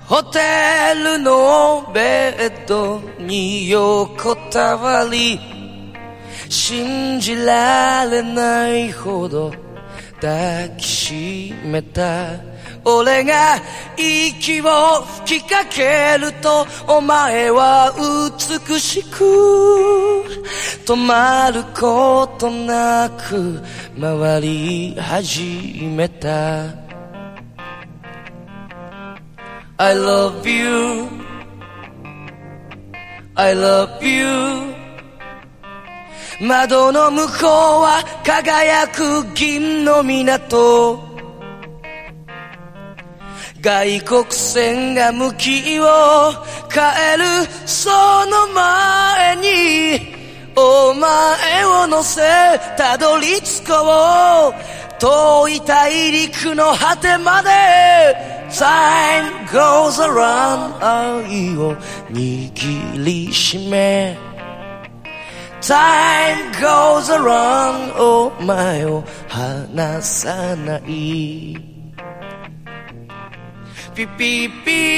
ホテルのベッドに横たわり、信じられないほど抱きしめた。俺が息を吹きかけるとお前は美しく止まることなく回り始めた。 I love you I love you。 窓の向こうは輝く銀の港、外国船が向きを変えるその前にお前を乗せたどり着こう、遠い大陸の果てまで。 Time goes around 愛を握りしめ、 Time goes around お前を離さない。ピピピ